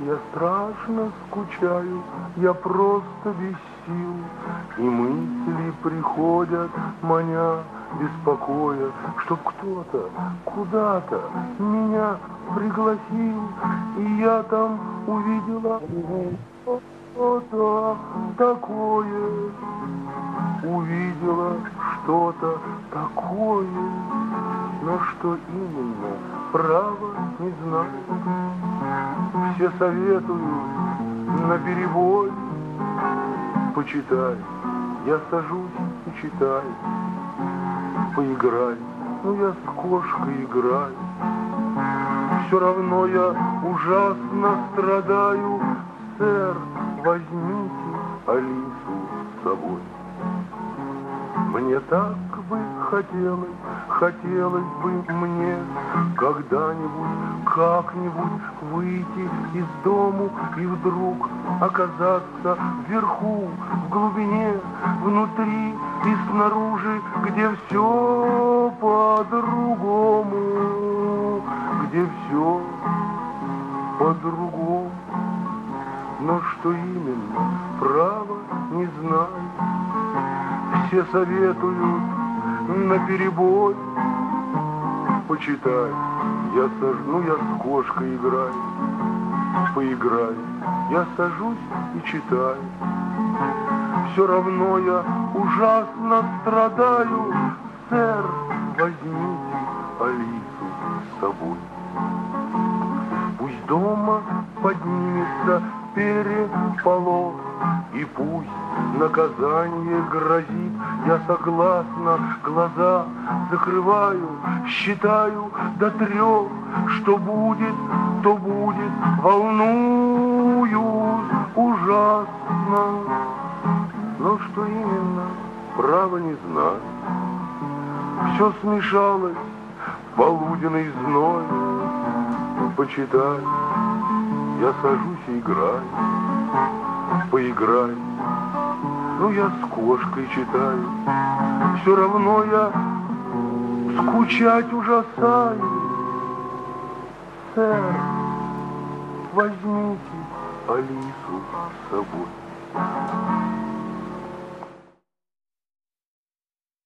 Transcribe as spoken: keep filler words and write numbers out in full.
Я страшно скучаю, я просто без сил, и мысли приходят, маня, беспокоя, чтоб кто-то куда-то меня пригласил, и я там увидела что-то такое, увидела что-то такое, но что именно, право не знаю. Все советуют наперебой, почитай, я сажусь и читаю, поиграй, ну я с кошкой играю. Все равно я ужасно страдаю, сэр, возьмите Алису с собой. Мне так бы хотелось, хотелось бы мне когда-нибудь, как-нибудь выйти из дому и вдруг оказаться вверху, в глубине, внутри и снаружи, где все по-другому, где все по-другому. Но что именно, право не знаю. Все советуют наперебой, почитай, я сажу, ну я с кошкой играю, поиграй, я сажусь и читаю. Все равно я ужасно страдаю, сэр, возьмите Алису с собой. Пусть дома поднимется переполох, и пусть наказание грозит, я согласна, глаза закрываю, считаю до трех, что будет, то будет, волнуюсь ужасно, но что именно, право не знаю. Все смешалось, полуденный зной, почитай, я сажусь и играю, поиграй, ну я с кошкой читаю. Все равно я скучать ужасаю. Сэр, возьмите Алису с собой.